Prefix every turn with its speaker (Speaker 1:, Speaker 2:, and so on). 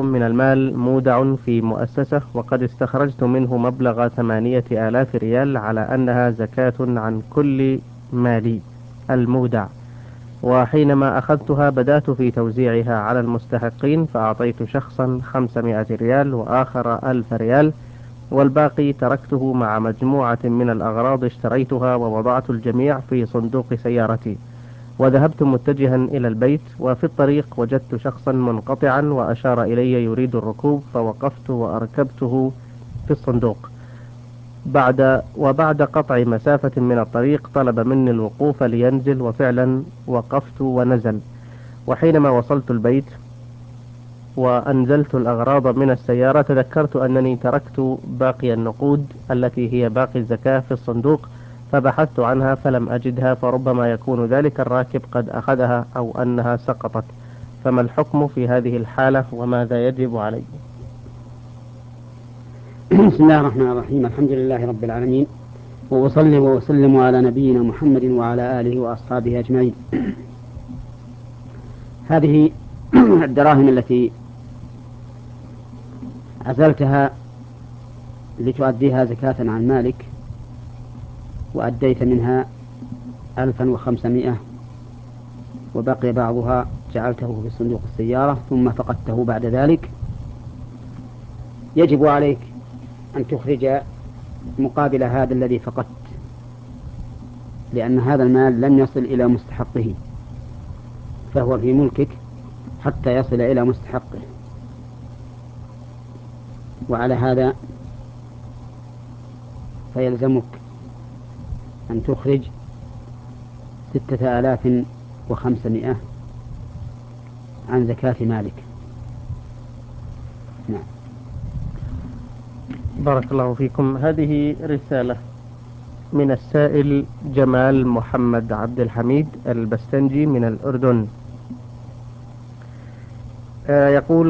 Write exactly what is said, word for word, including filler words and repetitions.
Speaker 1: من المال مودع في مؤسسة، وقد استخرجت منه مبلغ ثمانية آلاف ريال على أنها زكاة عن كل مالي المودع. وحينما أخذتها بدأت في توزيعها على المستحقين، فأعطيت شخصا خمسمائة ريال وآخر ألف ريال، والباقي تركته مع مجموعة من الأغراض اشتريتها، ووضعت الجميع في صندوق سيارتي، وذهبت متجها إلى البيت. وفي الطريق وجدت شخصا منقطعا وأشار إلي يريد الركوب، فوقفت وأركبته في الصندوق. بعد وبعد قطع مسافة من الطريق طلب مني الوقوف لينزل، وفعلا وقفت ونزل. وحينما وصلت البيت وأنزلت الأغراض من السيارة، تذكرت أنني تركت باقي النقود التي هي باقي الزكاة في الصندوق، فبحثت عنها فلم أجدها، فربما يكون ذلك الراكب قد أخذها أو أنها سقطت. فما الحكم في هذه الحالة وماذا يجب علي؟
Speaker 2: بسم الله الرحمن الرحيم. الحمد لله رب العالمين، وأصلي وأسلم على نبينا محمد وعلى آله وأصحابه أجمعين. هذه الدراهم التي عزلتها لتؤديها زكاة عن مالك، وأديت منها ألفا وخمسمائة، وبقي بعضها جعلته في صندوق السيارة ثم فقدته بعد ذلك. يجب عليك أن تخرج مقابل هذا الذي فقدت، لأن هذا المال لم يصل إلى مستحقه، فهو في ملكك حتى يصل إلى مستحقه. وعلى هذا فيلزمك أن تخرج ستة آلاف وخمسمائة عن زكاة مالك. نعم.
Speaker 1: بارك الله فيكم. هذه رسالة من السائل جمال محمد عبد الحميد البستنجي من الأردن. آه يقول: